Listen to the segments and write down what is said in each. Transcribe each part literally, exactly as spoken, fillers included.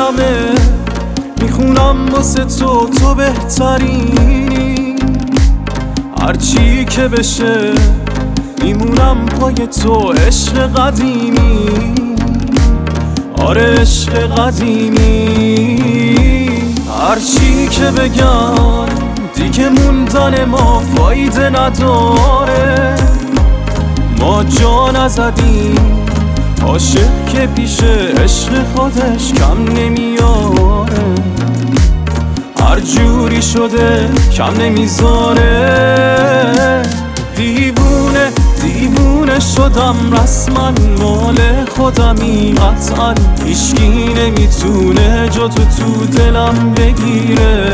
دلمه، میخونم واسه تو تو بهترینی. هرچی که بشه میمونم پای تو، عشق قدیمی، آره عشق قدیمی. هرچی که بگم دیگه موندن ما فایده نداره، ما جا نزدیم، عاشق که پیش عشق خودش کم نمیاره، هر جوری شده کم نمیذاره. دیوونه دیوونه شدم رسما، مال خودمی قطعا، هیچکی نمیتونه جا تو تو دلم بگیره.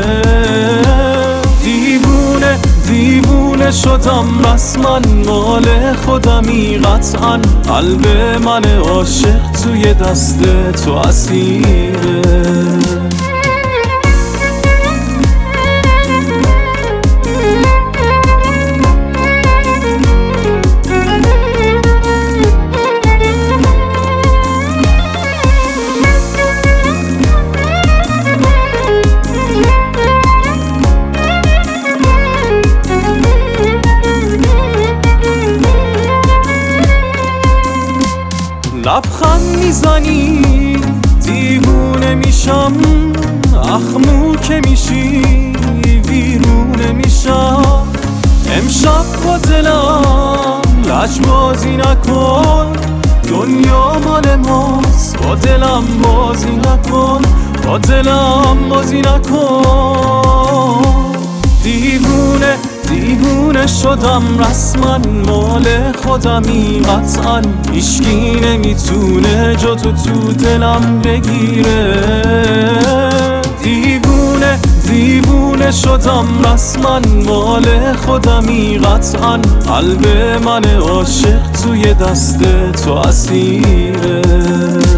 دیوونه دیوونه شدم رسما، مال خودمی قطعا، قلب من عاشق توی دست تو اسیره. لبخند میزنی دیوونه میشم، اخمو که میشی ویرونه میشم. امشب با دلم لجبازی نکن، دنیا مال ماست، با دلم بازی نکن، با دلم بازی نکن. دیوونه دیوونه شدم رسما، مال خودمی قطعا، هیچکی نمیتونه جا تو تو دلم بگیره. دیوونه دیوونه شدم رسما، مال خودمی قطعا، قلب من عاشق توی دست تو اسیره.